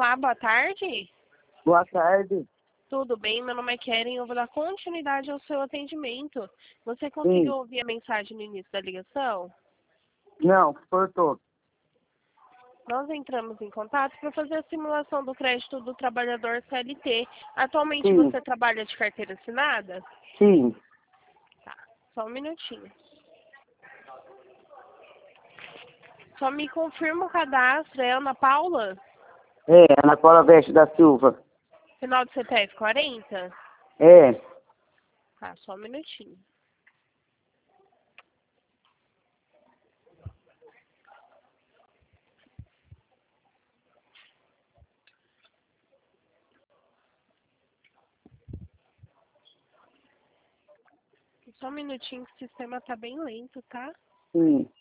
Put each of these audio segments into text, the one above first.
Olá, boa tarde. Boa tarde. Tudo bem? Meu nome é Keren, eu vou dar continuidade ao seu atendimento. Você conseguiu Sim. ouvir a mensagem no início da ligação? Não, cortou. Nós entramos em contato para fazer a simulação do crédito do trabalhador CLT. Atualmente Sim. você trabalha de carteira assinada? Sim. Tá, só um minutinho. Só me confirma o cadastro, é Ana Paula? É, Ana Paula Veste da Silva. Final do CPF 40? É. Tá, só um minutinho. Só um minutinho que o sistema tá bem lento, tá? Sim.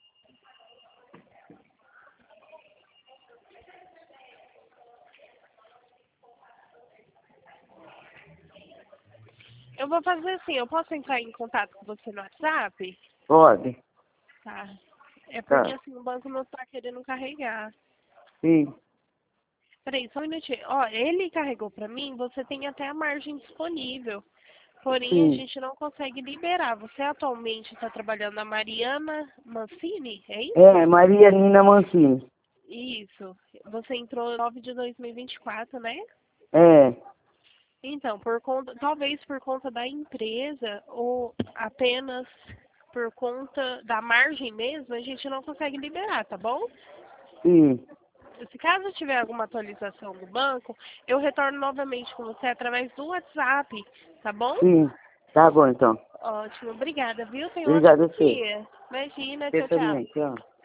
Eu vou fazer assim, eu posso entrar em contato com você no WhatsApp? Pode. Tá. É porque Tá. assim, o banco não tá querendo carregar. Sim. Peraí, só um minutinho. Ó, ele carregou pra mim, você tem até a margem disponível. Porém, a Sim. gente não consegue liberar. Você atualmente está trabalhando na Mariana Mancini, é É, isso? Maria Nina Mancini. Isso. Você entrou em 9 de 2024, né? É. Então, por conta, talvez por conta da empresa ou apenas por conta da margem mesmo, a gente não consegue liberar, tá bom? Sim. Se caso tiver alguma atualização do banco, eu retorno novamente com você através do WhatsApp, tá bom? Sim. Tá bom, então. Ótimo, obrigada, viu? Tenha um Obrigado ótimo a você. dia. Imagina, Você tchau, tchau. também. Tchau.